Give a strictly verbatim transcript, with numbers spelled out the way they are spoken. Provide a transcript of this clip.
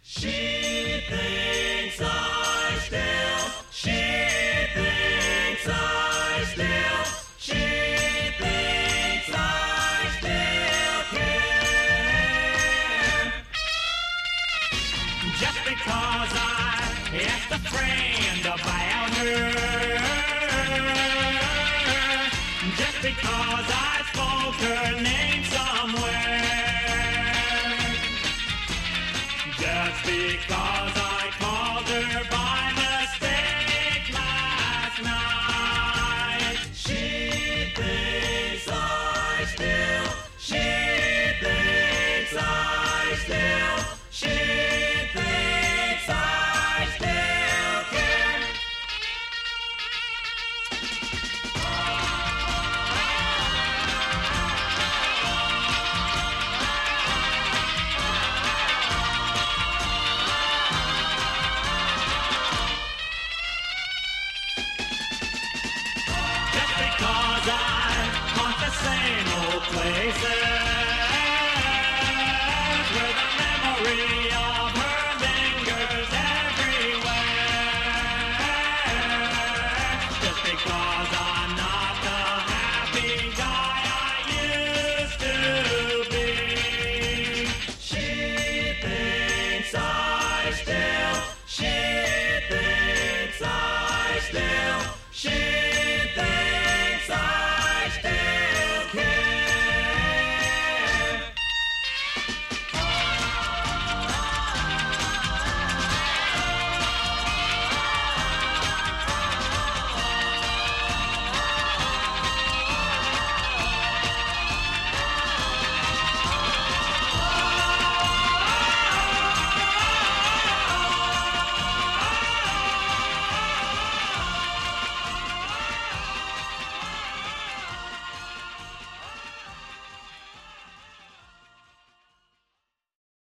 She thinks I still, she thinks I still, she thinks I still care. Just because I asked a friend about her, just because I spoke her name somewhere, just because I